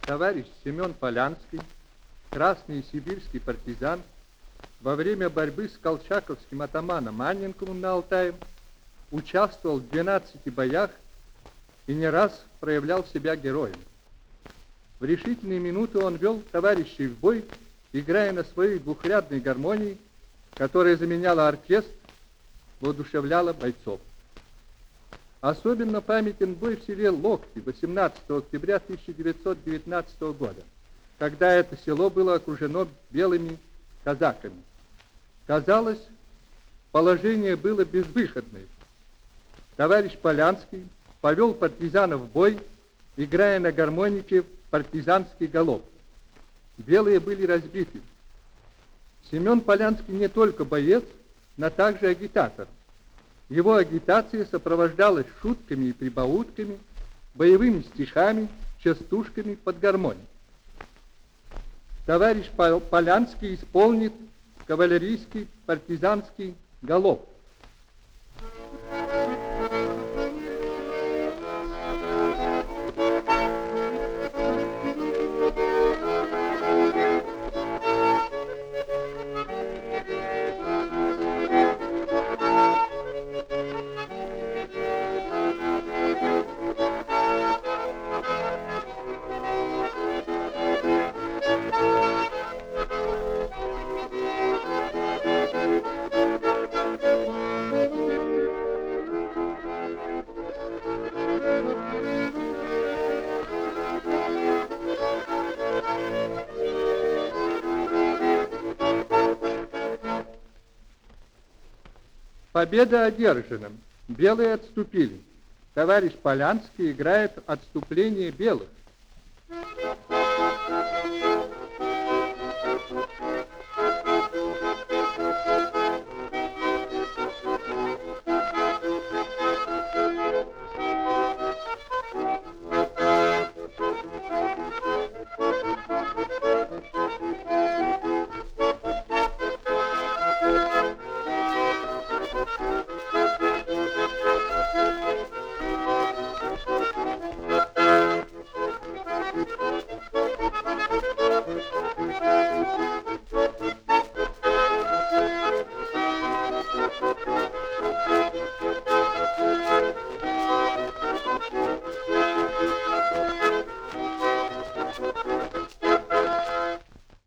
товарищ Семен Полянский, красный сибирский партизан, во время борьбы с колчаковским атаманом Анненковым на Алтае участвовал в 12 боях и не раз проявлял себя героем. В решительные минуты он вел товарищей в бой, играя на своей двухрядной гармонии, которая заменяла оркестр, воодушевляла бойцов. Особенно памятен бой в селе Локти 18 октября 1919 года, когда это село было окружено белыми казаками. Казалось, положение было безвыходное. Товарищ Полянский повел партизанов в бой, играя на гармонике партизанский галоп. Белые были разбиты. Семен Полянский не только боец, но также агитатор. Его агитация сопровождалась шутками и прибаутками, боевыми стихами, частушками под гармонь. Товарищ Полянский исполнит кавалерийский партизанский галоп. Победа одержана. Белые отступили. Товарищ Полянский играет отступление белых.